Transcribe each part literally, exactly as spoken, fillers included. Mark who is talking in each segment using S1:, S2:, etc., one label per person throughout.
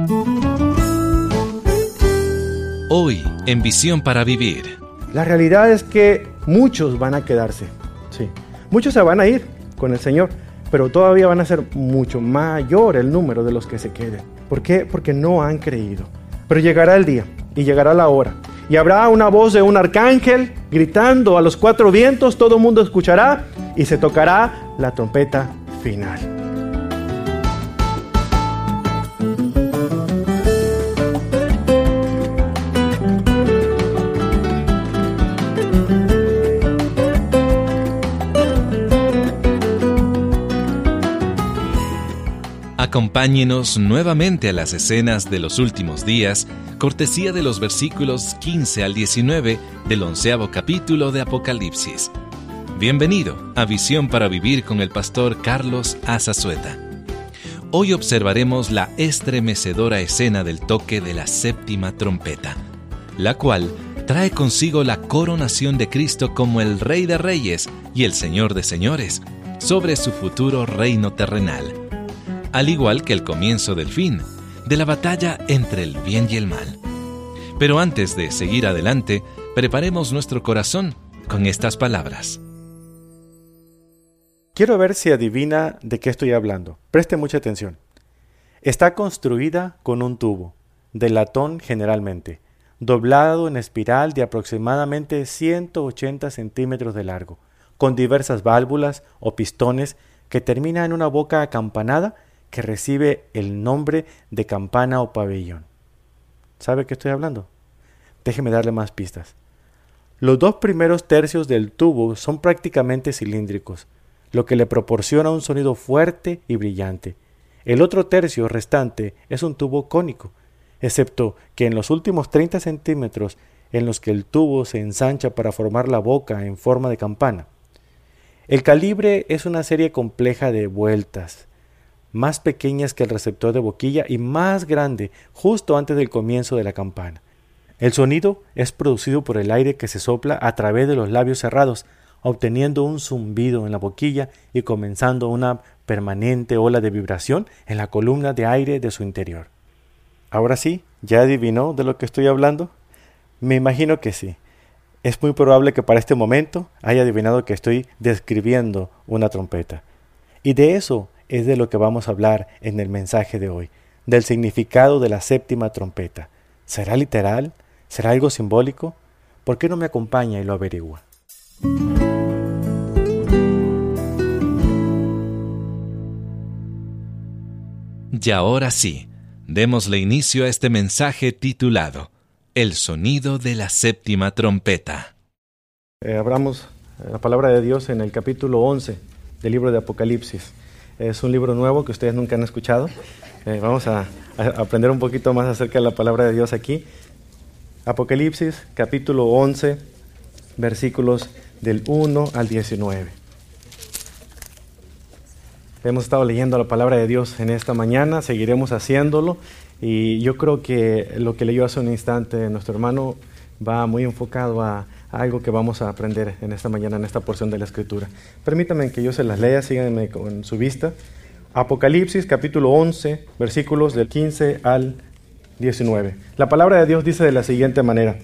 S1: Hoy, en Visión para Vivir.
S2: La realidad es que muchos van a quedarse, sí. Muchos se van a ir con el Señor, pero todavía van a ser mucho mayor el número de los que se queden. ¿Por qué? Porque no han creído. Pero llegará el día y llegará la hora. Y habrá una voz de un arcángel gritando a los cuatro vientos, todo el mundo escuchará y se tocará la trompeta final.
S1: Acompáñenos nuevamente a las escenas de los últimos días, cortesía de los versículos quince al diecinueve del onceavo capítulo de Apocalipsis. Bienvenido a Visión para Vivir con el pastor Carlos Azazueta. Hoy observaremos la estremecedora escena del toque de la séptima trompeta, la cual trae consigo la coronación de Cristo como el Rey de Reyes y el Señor de Señores sobre su futuro reino terrenal, al igual que el comienzo del fin, de la batalla entre el bien y el mal. Pero antes de seguir adelante, preparemos nuestro corazón con estas palabras.
S2: Quiero ver si adivina de qué estoy hablando. Preste mucha atención. Está construida con un tubo, de latón generalmente, doblado en espiral de aproximadamente ciento ochenta centímetros de largo, con diversas válvulas o pistones que terminan en una boca acampanada que recibe el nombre de campana o pabellón. ¿Sabe de qué estoy hablando? Déjeme darle más pistas. Los dos primeros tercios del tubo son prácticamente cilíndricos, lo que le proporciona un sonido fuerte y brillante. El otro tercio restante es un tubo cónico, excepto que en los últimos treinta centímetros en los que el tubo se ensancha para formar la boca en forma de campana. El calibre es una serie compleja de vueltas, más pequeñas que el receptor de boquilla y más grande justo antes del comienzo de la campana. El sonido es producido por el aire que se sopla a través de los labios cerrados, obteniendo un zumbido en la boquilla y comenzando una permanente ola de vibración en la columna de aire de su interior. Ahora sí, ¿ya adivinó de lo que estoy hablando? Me imagino que sí. Es muy probable que para este momento haya adivinado que estoy describiendo una trompeta. Y de eso es de lo que vamos a hablar en el mensaje de hoy, del significado de la séptima trompeta. ¿Será literal? ¿Será algo simbólico? ¿Por qué no me acompaña y lo averigua?
S1: Y ahora sí, démosle inicio a este mensaje titulado El sonido de la séptima trompeta.
S2: Eh, abramos la palabra de Dios en el capítulo once del libro de Apocalipsis. Es un libro nuevo que ustedes nunca han escuchado. Eh, vamos a, a aprender un poquito más acerca de la palabra de Dios aquí. Apocalipsis, capítulo once, versículos del uno al diecinueve. Hemos estado leyendo la palabra de Dios en esta mañana, seguiremos haciéndolo. Y yo creo que lo que leyó hace un instante nuestro hermano va muy enfocado a algo que vamos a aprender en esta mañana, en esta porción de la Escritura. Permítanme que yo se las lea, síganme con su vista. Apocalipsis, capítulo once, versículos del quince al diecinueve. La palabra de Dios dice de la siguiente manera.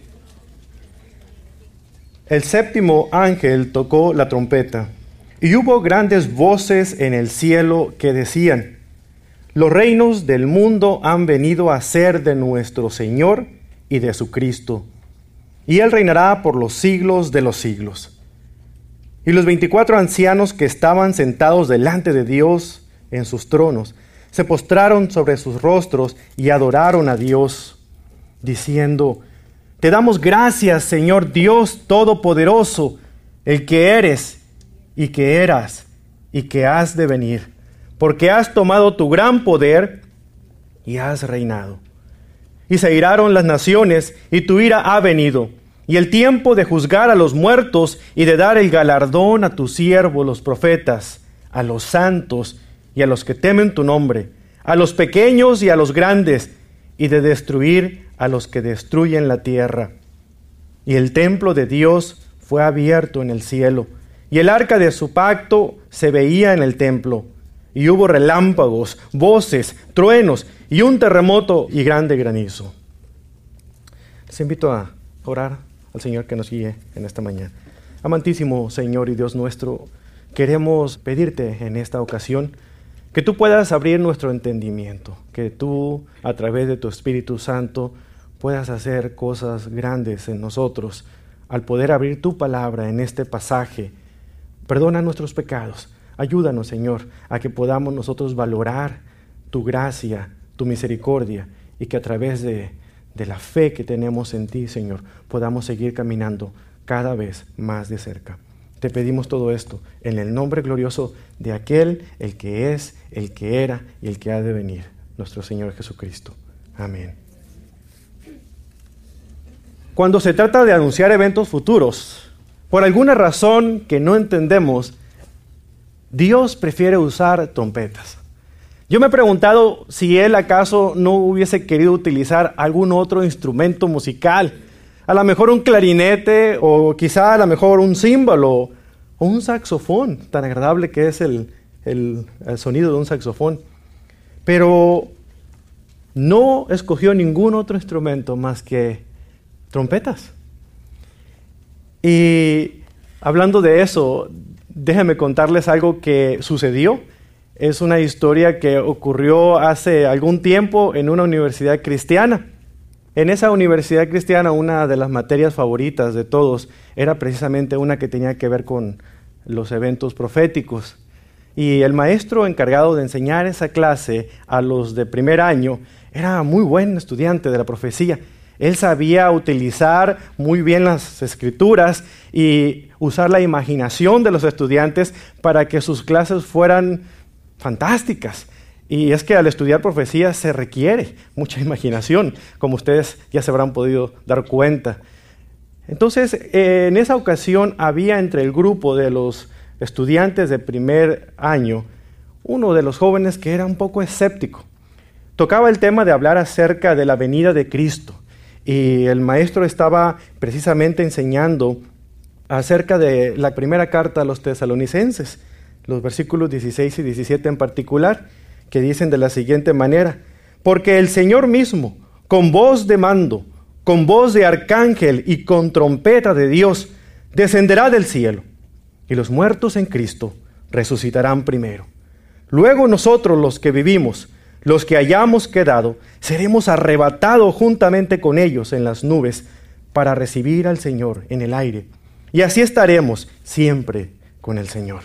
S2: El séptimo ángel tocó la trompeta, y hubo grandes voces en el cielo que decían: los reinos del mundo han venido a ser de nuestro Señor y de su Cristo, y Él reinará por los siglos de los siglos. Y los veinticuatro ancianos que estaban sentados delante de Dios en sus tronos, se postraron sobre sus rostros y adoraron a Dios, diciendo: te damos gracias, Señor Dios Todopoderoso, el que eres y que eras y que has de venir, porque has tomado tu gran poder y has reinado. Y se iraron las naciones, y tu ira ha venido, y el tiempo de juzgar a los muertos y de dar el galardón a tus siervos los profetas, a los santos y a los que temen tu nombre, a los pequeños y a los grandes, y de destruir a los que destruyen la tierra. Y el templo de Dios fue abierto en el cielo, y el arca de su pacto se veía en el templo. Y hubo relámpagos, voces, truenos,
S3: y un terremoto y grande granizo. Les invito a orar al Señor que nos guíe en esta mañana. Amantísimo Señor y Dios nuestro, queremos pedirte en esta ocasión que tú puedas abrir nuestro entendimiento, que tú a través de tu Espíritu Santo puedas hacer cosas grandes en nosotros al poder abrir tu palabra en este pasaje. Perdona nuestros pecados. Ayúdanos, Señor, a que podamos nosotros valorar tu gracia, tu misericordia, y que a través de, de la fe que tenemos en ti, Señor, podamos seguir caminando cada vez más de cerca. Te pedimos todo esto en el nombre glorioso de aquel, el que es, el que era y el que ha de venir, nuestro Señor Jesucristo. Amén. Cuando se trata de anunciar eventos futuros, por alguna razón que no entendemos, Dios prefiere usar trompetas. Yo me he preguntado si Él acaso no hubiese querido utilizar algún otro instrumento musical, a lo mejor un clarinete o quizá a lo mejor un címbalo o un saxofón, tan agradable que es el, el, el sonido de un saxofón. Pero no escogió ningún otro instrumento más que trompetas. Y hablando de eso, déjenme contarles algo que sucedió. Es una historia que ocurrió hace algún tiempo en una universidad cristiana. En esa universidad cristiana, una de las materias favoritas de todos era precisamente una que tenía que ver con los eventos proféticos. Y el maestro encargado de enseñar esa clase a los de primer año era muy buen estudiante de la profecía. Él sabía utilizar muy bien las escrituras y usar la imaginación de los estudiantes para que sus clases fueran fantásticas. Y es que al estudiar profecía se requiere mucha imaginación, como ustedes ya se habrán podido dar cuenta. Entonces, eh, en esa ocasión había entre el grupo de los estudiantes de primer año uno de los jóvenes que era un poco escéptico. Tocaba el tema de hablar acerca de la venida de Cristo. Y el maestro estaba precisamente enseñando acerca de la primera carta a los tesalonicenses, los versículos dieciséis y diecisiete en particular, que dicen de la siguiente manera: porque el Señor mismo, con voz de mando, con voz de arcángel y con trompeta de Dios, descenderá del cielo, y los muertos en Cristo resucitarán primero. Luego nosotros, los que vivimos, los que hayamos quedado, seremos arrebatados juntamente con ellos en las nubes para recibir al Señor en el aire. Y así estaremos siempre con el Señor.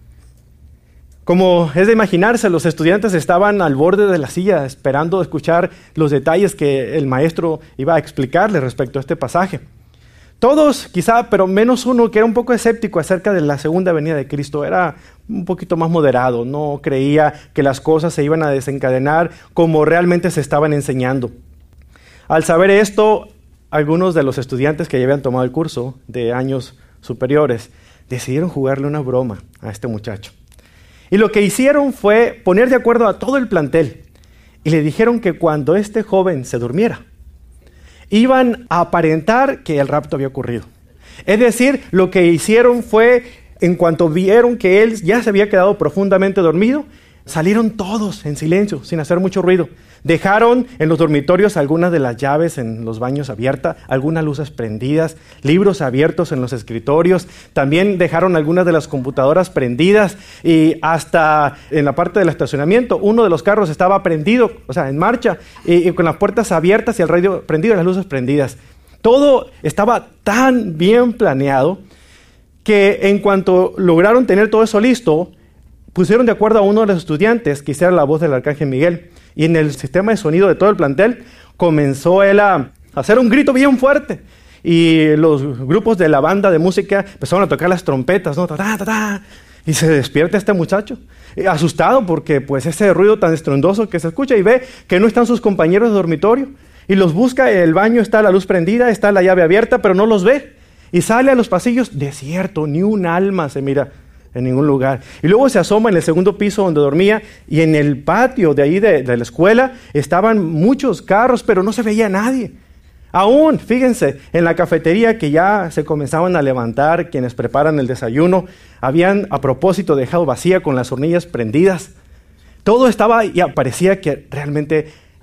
S3: Como es de imaginarse, los estudiantes estaban al borde de la silla esperando escuchar los detalles que el maestro iba a explicarles respecto a este pasaje. Todos, quizá, pero menos uno que era un poco escéptico acerca de la segunda venida de Cristo. Era un poquito más moderado, no creía que las cosas se iban a desencadenar como realmente se estaban enseñando. Al saber esto, algunos de los estudiantes que ya habían tomado el curso de años superiores decidieron jugarle una broma a este muchacho. Y lo que hicieron fue poner de acuerdo a todo el plantel y le dijeron que cuando este joven se durmiera, iban a aparentar que el rapto había ocurrido. Es decir, lo que hicieron fue, en cuanto vieron que él ya se había quedado profundamente dormido, salieron todos en silencio, sin hacer mucho ruido. Dejaron en los dormitorios algunas de las llaves en los baños abiertas, algunas luces prendidas, libros abiertos en los escritorios. También dejaron algunas de las computadoras prendidas y hasta en la parte del estacionamiento uno de los carros estaba prendido, o sea, en marcha, y, y con las puertas abiertas y el radio prendido y las luces prendidas. Todo estaba tan bien planeado que en cuanto lograron tener todo eso listo, pusieron de acuerdo a uno de los estudiantes que hiciera la voz del arcángel Miguel. Y en el sistema de sonido de todo el plantel comenzó él a hacer un grito bien fuerte. Y los grupos de la banda de música empezaron a tocar las trompetas, ¿no? Ta, ta, ta, ta. Y se despierta este muchacho, asustado porque pues ese ruido tan estruendoso que se escucha, y ve que no están sus compañeros de dormitorio. Y los busca, en el baño está la luz prendida, está la llave abierta, pero no los ve. Y sale a los pasillos, desierto, ni un alma se mira en ningún lugar. Y luego se asoma en el segundo piso donde dormía, y en el patio de ahí de, de la escuela estaban muchos carros, pero no se veía a nadie. Aún, fíjense, en la cafetería que ya se comenzaban a levantar quienes preparan el desayuno, habían a propósito dejado vacía con las hornillas prendidas. Todo estaba y parecía que realmente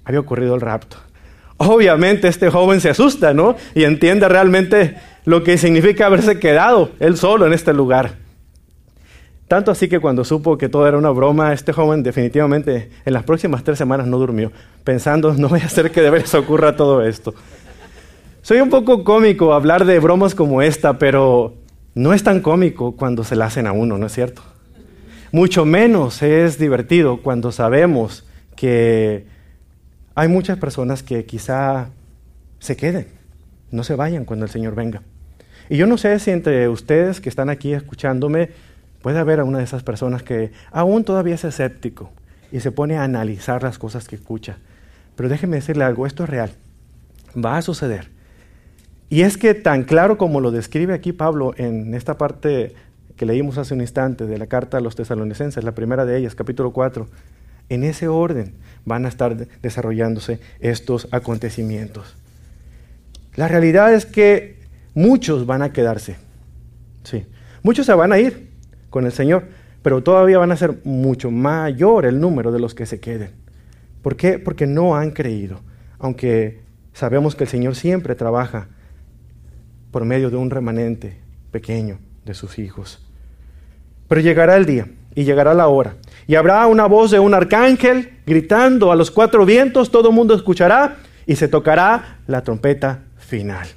S3: había ocurrido el rapto. Obviamente este joven se asusta, ¿no? Y entiende realmente lo que significa haberse quedado él solo en este lugar. Tanto así que cuando supo que todo era una broma, este joven definitivamente en las próximas tres semanas no durmió, pensando, no voy a hacer que de veras ocurra todo esto. Soy un poco cómico hablar de bromas como esta, pero no es tan cómico cuando se la hacen a uno, ¿no es cierto? Mucho menos es divertido cuando sabemos que hay muchas personas que quizá se queden, no se vayan cuando el Señor venga. Y yo no sé si entre ustedes que están aquí escuchándome puede haber a una de esas personas que aún todavía es escéptico y se pone a analizar las cosas que escucha. Pero déjeme decirle algo, esto es real, va a suceder. Y es que tan claro como lo describe aquí Pablo en esta parte que leímos hace un instante de la carta a los tesalonicenses, la primera de ellas, capítulo cuatro, en ese orden van a estar desarrollándose estos acontecimientos. La realidad es que muchos van a quedarse, sí, muchos se van a ir con el Señor, pero todavía van a ser mucho mayor el número de los que se queden. ¿Por qué? Porque no han creído, aunque sabemos que el Señor siempre trabaja por medio de un remanente pequeño de sus hijos. Pero llegará el día y llegará la hora, y habrá una voz de un arcángel gritando a los cuatro vientos, todo el mundo escuchará y se tocará la trompeta final.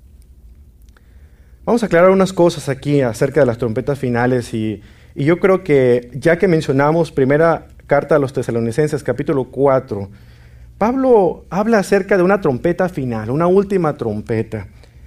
S3: Vamos a aclarar unas cosas aquí acerca de las trompetas finales y, y yo creo que ya que mencionamos primera carta a los tesalonicenses capítulo cuatro, Pablo habla acerca de una trompeta final, una última trompeta.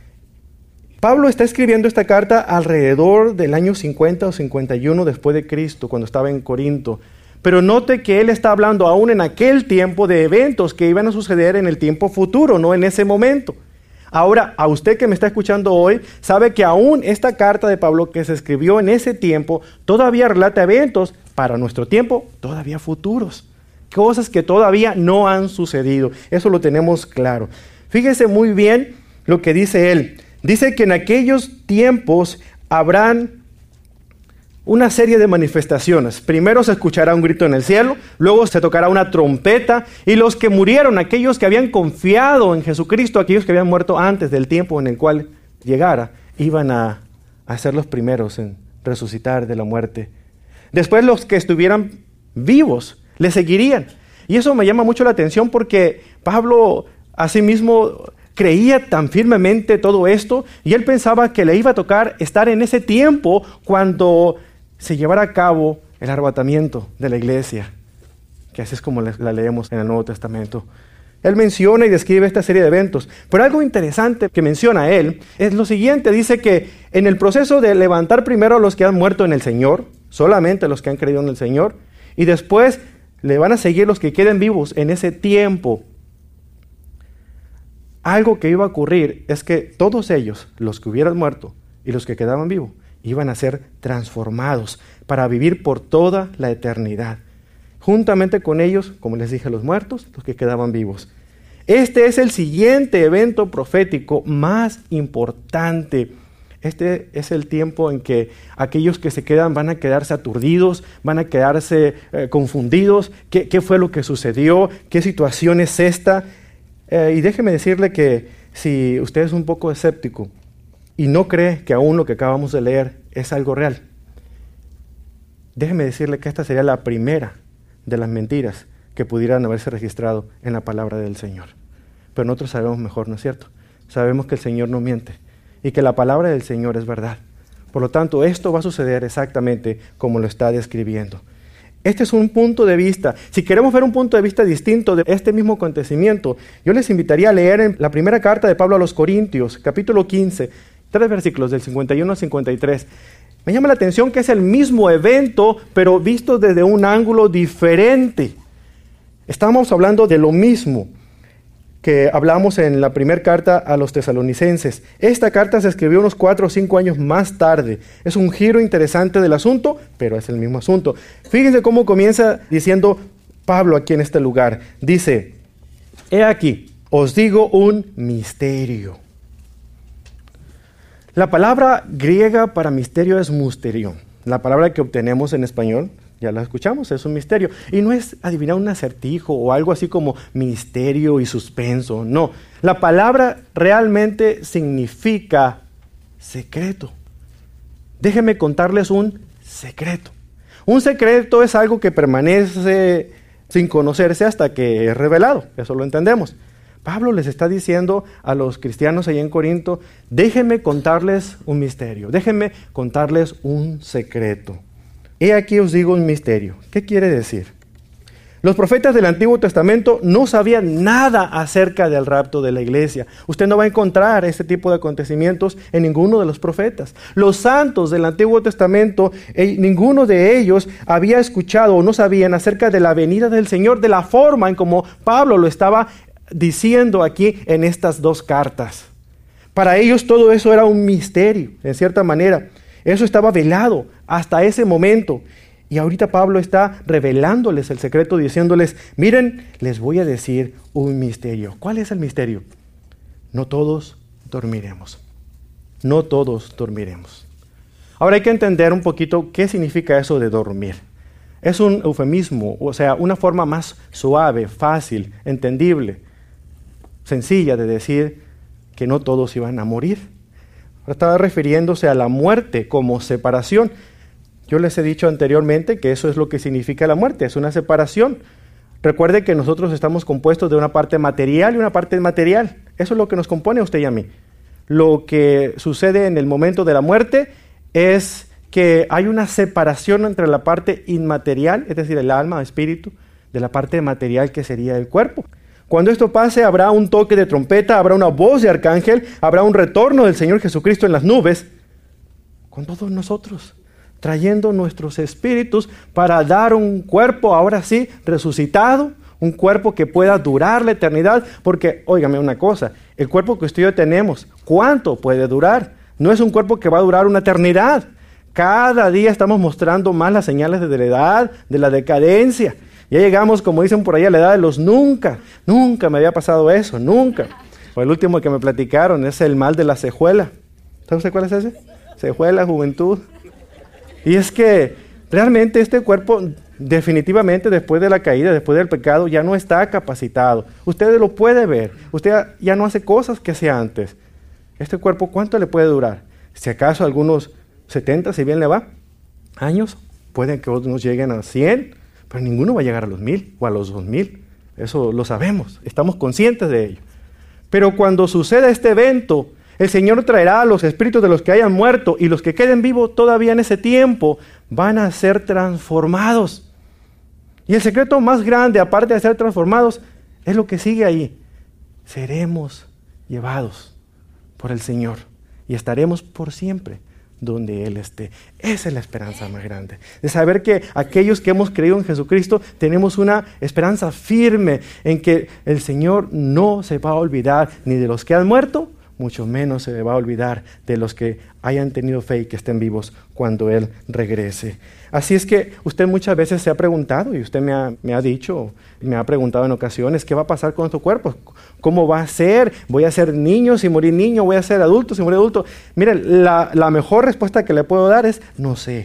S3: Pablo está escribiendo esta carta alrededor del año cincuenta o cincuenta y uno después de Cristo, cuando estaba en Corinto. Pero note que él está hablando aún en aquel tiempo de eventos que iban a suceder en el tiempo futuro, no en ese momento. Ahora, a usted que me está escuchando hoy, sabe que aún esta carta de Pablo que se escribió en ese tiempo, todavía relata eventos para nuestro tiempo, todavía futuros. Cosas que todavía no han sucedido. Eso lo tenemos claro. Fíjese muy bien lo que dice él. Dice que en aquellos tiempos habrán una serie de manifestaciones. Primero se escuchará un grito en el cielo, luego se tocará una trompeta, y los que murieron, aquellos que habían confiado en Jesucristo, aquellos que habían muerto antes del tiempo en el cual llegara, iban a, a ser los primeros en resucitar de la muerte. Después los que estuvieran vivos le seguirían. Y eso me llama mucho la atención porque Pablo asimismo creía tan firmemente todo esto y él pensaba que le iba a tocar estar en ese tiempo cuando se llevara a cabo el arrebatamiento de la iglesia, que así es como la leemos en el Nuevo Testamento. Él menciona y describe esta serie de eventos, pero algo interesante que menciona él es lo siguiente. Dice que en el proceso de levantar primero a los que han muerto en el Señor, solamente los que han creído en el Señor, y después le van a seguir los que queden vivos en ese tiempo. Algo que iba a ocurrir es que todos ellos, los que hubieran muerto y los que quedaban vivos, iban a ser transformados para vivir por toda la eternidad. Juntamente con ellos, como les dije, los muertos, los que quedaban vivos. Este es el siguiente evento profético más importante. Este es el tiempo en que aquellos que se quedan van a quedarse aturdidos, van a quedarse eh, confundidos. ¿Qué, ¿Qué fue lo que sucedió? ¿Qué situación es esta? Eh, y déjeme decirle que si usted es un poco escéptico y no cree que aún lo que acabamos de leer es algo real, déjeme decirle que esta sería la primera de las mentiras que pudieran haberse registrado en la palabra del Señor. Pero nosotros sabemos mejor, ¿no es cierto? Sabemos que el Señor no miente y que la palabra del Señor es verdad. Por lo tanto, esto va a suceder exactamente como lo está describiendo. Este es un punto de vista. Si queremos ver un punto de vista distinto de este mismo acontecimiento, yo les invitaría a leer en la primera carta de Pablo a los Corintios, capítulo quince, tres versículos del cincuenta y uno al cincuenta y tres. Me llama la atención que es el mismo evento, pero visto desde un ángulo diferente. Estamos hablando de lo mismo que hablamos en la primera carta a los tesalonicenses. Esta carta se escribió unos cuatro o cinco años más tarde. Es un giro interesante del asunto, pero es el mismo asunto. Fíjense cómo comienza diciendo Pablo aquí en este lugar. Dice, he aquí, os digo un misterio. La palabra griega para misterio es musterión. La palabra que obtenemos en español, Ya lo escuchamos, es un misterio. Y no es adivinar un acertijo o algo así como misterio y suspenso, no. La palabra realmente significa secreto. Déjenme contarles un secreto. Un secreto es algo que permanece sin conocerse hasta que es revelado, eso lo entendemos. Pablo les está diciendo a los cristianos allá en Corinto, déjenme contarles un misterio, déjenme contarles un secreto. He aquí os digo un misterio. ¿Qué quiere decir? Los profetas del Antiguo Testamento no sabían nada acerca del rapto de la iglesia. Usted no va a encontrar ese tipo de acontecimientos en ninguno de los profetas. Los santos del Antiguo Testamento, eh, ninguno de ellos había escuchado o no sabían acerca de la venida del Señor, de la forma en como Pablo lo estaba diciendo aquí en estas dos cartas. Para ellos todo eso era un misterio, en cierta manera. Eso estaba velado hasta ese momento. Y ahorita Pablo está revelándoles el secreto, diciéndoles, miren, les voy a decir un misterio. ¿Cuál es el misterio? No todos dormiremos. No todos dormiremos. Ahora hay que entender un poquito qué significa eso de dormir. Es un eufemismo, o sea, una forma más suave, fácil, entendible, sencilla de decir que no todos iban a morir. Estaba refiriéndose a la muerte como separación. Yo les he dicho anteriormente que eso es lo que significa la muerte, es una separación. Recuerde que nosotros estamos compuestos de una parte material y una parte inmaterial. Eso es lo que nos compone a usted y a mí. Lo que sucede en el momento de la muerte es que hay una separación entre la parte inmaterial, es decir, el alma, el espíritu, de la parte material que sería el cuerpo. Cuando esto pase, habrá un toque de trompeta, habrá una voz de arcángel, habrá un retorno del Señor Jesucristo en las nubes, con todos nosotros, trayendo nuestros espíritus para dar un cuerpo, ahora sí, resucitado, un cuerpo que pueda durar la eternidad, porque, óigame una cosa, el cuerpo que usted y yo tenemos, ¿cuánto puede durar? No es un cuerpo que va a durar una eternidad. Cada día estamos mostrando más las señales de la edad, de la decadencia. Ya llegamos, como dicen por ahí, a la edad de los nunca. Nunca me había pasado eso, nunca. O el último que me platicaron es el mal de la cejuela. ¿Sabe usted cuál es ese? Cejuela, juventud. Y es que realmente este cuerpo definitivamente después de la caída, después del pecado, ya no está capacitado. Usted lo puede ver. Usted ya no hace cosas que hacía antes. Este cuerpo, ¿cuánto le puede durar? Si acaso algunos setenta, si bien le va, años, pueden que otros lleguen a cien, pero ninguno va a llegar a los mil o a los dos mil. Eso lo sabemos, estamos conscientes de ello. Pero cuando suceda este evento, el Señor traerá a los espíritus de los que hayan muerto y los que queden vivos todavía en ese tiempo van a ser transformados. Y el secreto más grande, aparte de ser transformados, es lo que sigue ahí. Seremos llevados por el Señor y estaremos por siempre donde Él esté. Esa es la esperanza más grande, de saber que aquellos que hemos creído en Jesucristo tenemos una esperanza firme en que el Señor no se va a olvidar ni de los que han muerto, mucho menos se va a olvidar de los que hayan tenido fe y que estén vivos cuando Él regrese. Así es que usted muchas veces se ha preguntado, y usted me ha, me ha dicho, me ha preguntado en ocasiones, ¿qué va a pasar con nuestro cuerpo? ¿Cómo va a ser? ¿Voy a ser niño si morir niño? ¿Voy a ser adulto si morir adulto? Mire, la, la mejor respuesta que le puedo dar es, no sé.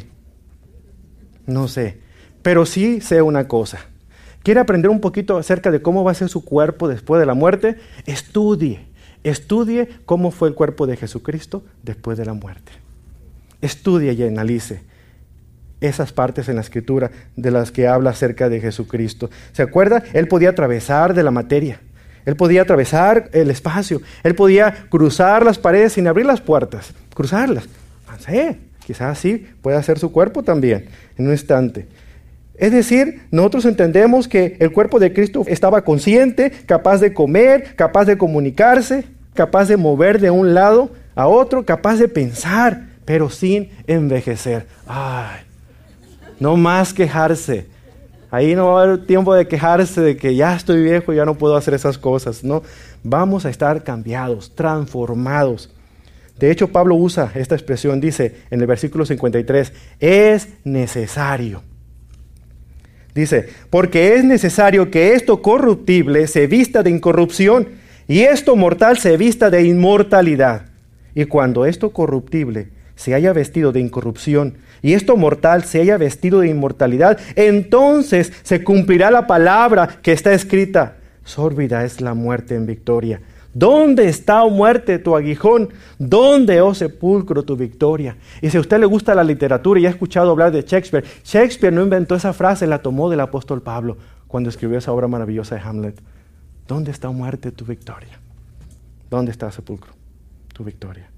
S3: No sé. Pero sí sé una cosa. ¿Quiere aprender un poquito acerca de cómo va a ser su cuerpo después de la muerte? Estudie. Estudie cómo fue el cuerpo de Jesucristo después de la muerte. Estudie y analice esas partes en la Escritura de las que habla acerca de Jesucristo. ¿Se acuerda? Él podía atravesar de la materia. Él podía atravesar el espacio. Él podía cruzar las paredes sin abrir las puertas. Cruzarlas. No sé, quizás así pueda ser su cuerpo también en un instante. Es decir, nosotros entendemos que el cuerpo de Cristo estaba consciente, capaz de comer, capaz de comunicarse, capaz de mover de un lado a otro, capaz de pensar, pero sin envejecer. Ay, no más quejarse. Ahí no va a haber tiempo de quejarse de que ya estoy viejo y ya no puedo hacer esas cosas. No, vamos a estar cambiados, transformados. De hecho, Pablo usa esta expresión, dice en el versículo cincuenta y tres, es necesario. Dice, porque es necesario que esto corruptible se vista de incorrupción y esto mortal se vista de inmortalidad. Y cuando esto corruptible se haya vestido de incorrupción y esto mortal se haya vestido de inmortalidad, entonces se cumplirá la palabra que está escrita: sórbida es la muerte en victoria. ¿Dónde está, oh muerte, tu aguijón? ¿Dónde, oh sepulcro, tu victoria? Y si a usted le gusta la literatura y ha escuchado hablar de Shakespeare, Shakespeare no inventó esa frase, la tomó del apóstol Pablo cuando escribió esa obra maravillosa de Hamlet. ¿Dónde está, oh muerte, tu victoria? ¿Dónde está, sepulcro, tu victoria?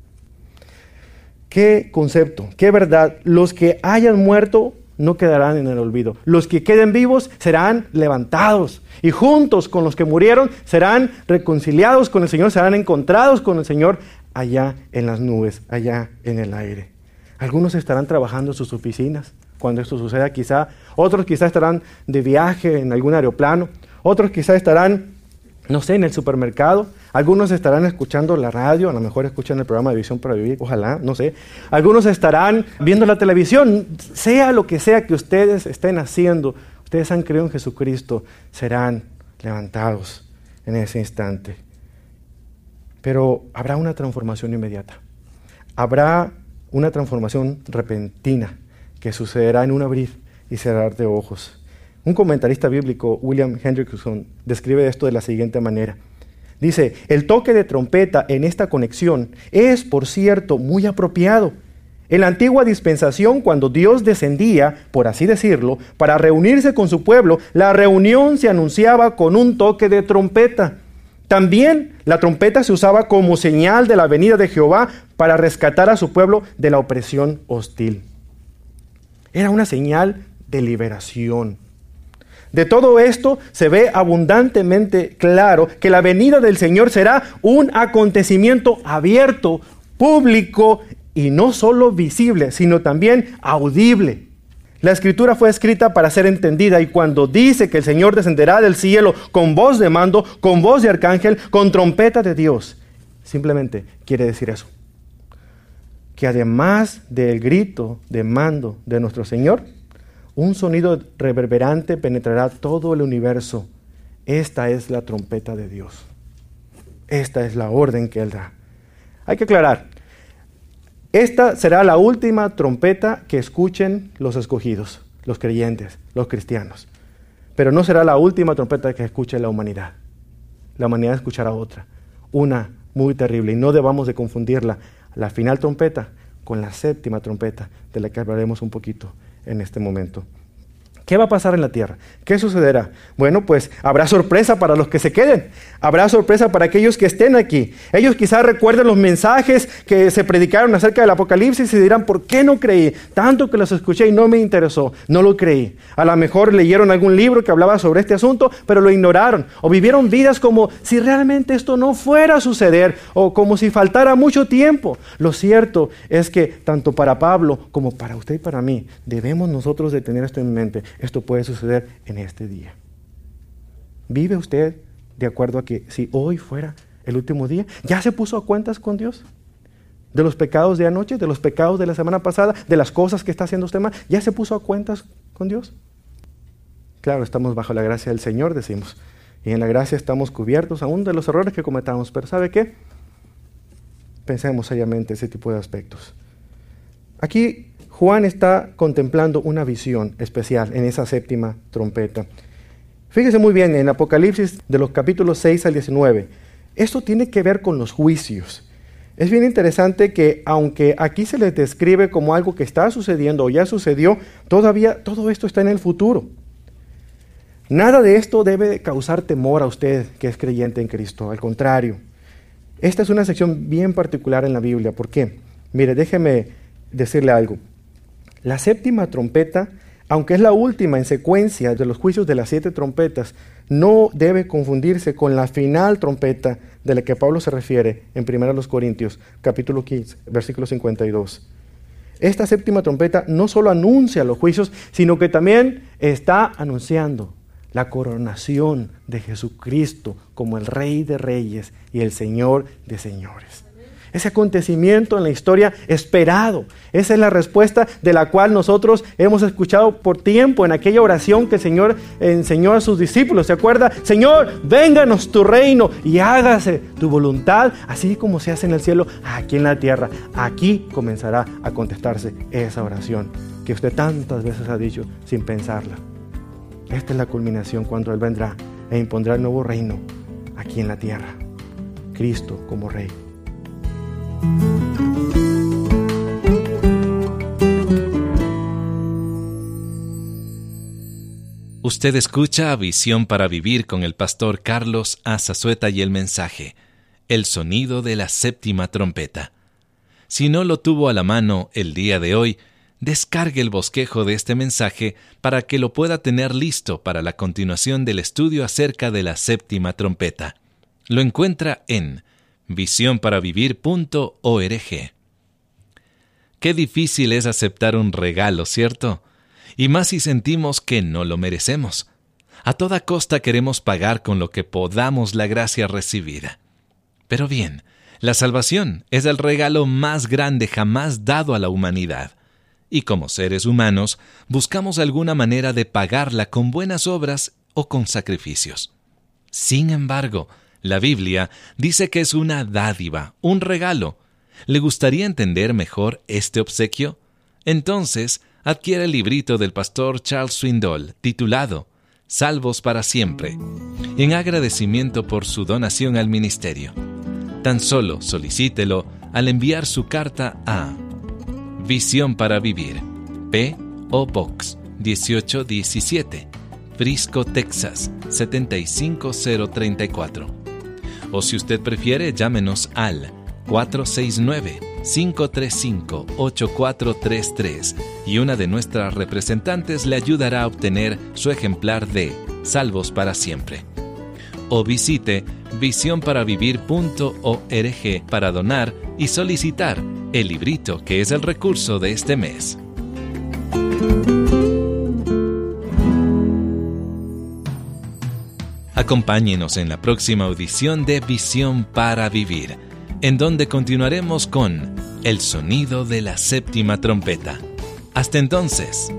S3: ¿Qué concepto? ¿Qué verdad? Los que hayan muerto no quedarán en el olvido. Los que queden vivos serán levantados. Y juntos con los que murieron serán reconciliados con el Señor, serán encontrados con el Señor allá en las nubes, allá en el aire. Algunos estarán trabajando en sus oficinas cuando esto suceda quizá. Otros quizá estarán de viaje en algún aeroplano. Otros quizá estarán, no sé, en el supermercado. Algunos estarán escuchando la radio, a lo mejor escuchan el programa de Visión para Vivir, ojalá, no sé. Algunos estarán viendo la televisión. Sea lo que sea que ustedes estén haciendo, ustedes han creído en Jesucristo, serán levantados en ese instante. Pero habrá una transformación inmediata. Habrá una transformación repentina que sucederá en un abrir y cerrar de ojos. Un comentarista bíblico, William Hendrickson, describe esto de la siguiente manera. Dice: el toque de trompeta en esta conexión es, por cierto, muy apropiado. En la antigua dispensación, cuando Dios descendía, por así decirlo, para reunirse con su pueblo, la reunión se anunciaba con un toque de trompeta. También la trompeta se usaba como señal de la venida de Jehová para rescatar a su pueblo de la opresión hostil. Era una señal de liberación. De todo esto se ve abundantemente claro que la venida del Señor será un acontecimiento abierto, público y no solo visible, sino también audible. La Escritura fue escrita para ser entendida, y cuando dice que el Señor descenderá del cielo con voz de mando, con voz de arcángel, con trompeta de Dios, simplemente quiere decir eso. Que además del grito de mando de nuestro Señor, un sonido reverberante penetrará todo el universo. Esta es la trompeta de Dios. Esta es la orden que Él da. Hay que aclarar, esta será la última trompeta que escuchen los escogidos, los creyentes, los cristianos. Pero no será la última trompeta que escuche la humanidad. La humanidad escuchará otra, una muy terrible, y no debamos de confundirla, la final trompeta, con la séptima trompeta, de la que hablaremos un poquito en este momento. ¿Qué va a pasar en la tierra? ¿Qué sucederá? Bueno, pues habrá sorpresa para los que se queden. Habrá sorpresa para aquellos que estén aquí. Ellos quizás recuerden los mensajes que se predicaron acerca del Apocalipsis y dirán: ¿por qué no creí? Tanto que los escuché y no me interesó. No lo creí. A lo mejor leyeron algún libro que hablaba sobre este asunto, pero lo ignoraron. O vivieron vidas como si realmente esto no fuera a suceder, o como si faltara mucho tiempo. Lo cierto es que tanto para Pablo como para usted y para mí, debemos nosotros de tener esto en mente. Esto puede suceder en este día. ¿Vive usted de acuerdo a que si hoy fuera el último día? ¿Ya se puso a cuentas con Dios? ¿De los pecados de anoche? ¿De los pecados de la semana pasada? ¿De las cosas que está haciendo usted mal? ¿Ya se puso a cuentas con Dios? Claro, estamos bajo la gracia del Señor, decimos. Y en la gracia estamos cubiertos aún de los errores que cometamos. Pero ¿sabe qué? Pensemos seriamente ese tipo de aspectos. Aquí Juan está contemplando una visión especial en esa séptima trompeta. Fíjese muy bien en Apocalipsis de los capítulos seis al diecinueve. Esto tiene que ver con los juicios. Es bien interesante que aunque aquí se les describe como algo que está sucediendo o ya sucedió, todavía todo esto está en el futuro. Nada de esto debe causar temor a usted que es creyente en Cristo. Al contrario, esta es una sección bien particular en la Biblia. ¿Por qué? Mire, déjeme decirle algo. La séptima trompeta, aunque es la última en secuencia de los juicios de las siete trompetas, no debe confundirse con la final trompeta de la que Pablo se refiere en primera Corintios, capítulo quince, versículo cincuenta y dos. Esta séptima trompeta no solo anuncia los juicios, sino que también está anunciando la coronación de Jesucristo como el Rey de Reyes y el Señor de Señores. Ese acontecimiento en la historia esperado. Esa es la respuesta de la cual nosotros hemos escuchado por tiempo en aquella oración que el Señor enseñó a sus discípulos. ¿Se acuerda? Señor, vénganos tu reino y hágase tu voluntad, así como se hace en el cielo, aquí en la tierra. Aquí comenzará a contestarse esa oración que usted tantas veces ha dicho sin pensarla. Esta es la culminación cuando Él vendrá e impondrá el nuevo reino aquí en la tierra. Cristo como Rey.
S1: Usted escucha a Visión para Vivir con el pastor Carlos A. Zazueta y el mensaje, El sonido de la séptima trompeta. Si no lo tuvo a la mano el día de hoy, descargue el bosquejo de este mensaje para que lo pueda tener listo para la continuación del estudio acerca de la séptima trompeta. Lo encuentra en visión para vivir punto org. Qué difícil es aceptar un regalo, ¿cierto? Y más si sentimos que no lo merecemos. A toda costa queremos pagar con lo que podamos la gracia recibida. Pero bien, la salvación es el regalo más grande jamás dado a la humanidad. Y como seres humanos, buscamos alguna manera de pagarla con buenas obras o con sacrificios. Sin embargo, la Biblia dice que es una dádiva, un regalo. ¿Le gustaría entender mejor este obsequio? Entonces, adquiere el librito del pastor Charles Swindoll, titulado Salvos para siempre, en agradecimiento por su donación al ministerio. Tan solo solicítelo al enviar su carta a Visión para Vivir, P O Box dieciocho diecisiete, Frisco, Texas setenta y cinco cero treinta y cuatro. O si usted prefiere, llámenos al cuatro seis nueve, cinco tres cinco, ocho cuatro tres tres y una de nuestras representantes le ayudará a obtener su ejemplar de Salvos para Siempre. O visite visión para vivir punto org para donar y solicitar el librito que es el recurso de este mes. Acompáñenos en la próxima audición de Visión para Vivir, en donde continuaremos con El sonido de la séptima trompeta. Hasta entonces.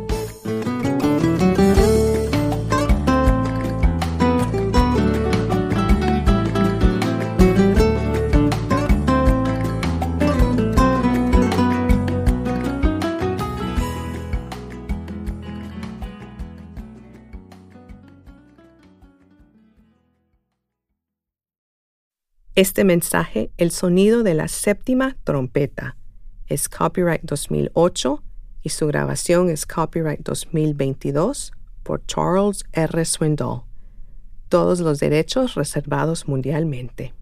S4: Este mensaje, El sonido de la séptima trompeta, es copyright dos mil ocho y su grabación es copyright dos mil veintidós por Charles R. Swindoll. Todos los derechos reservados mundialmente.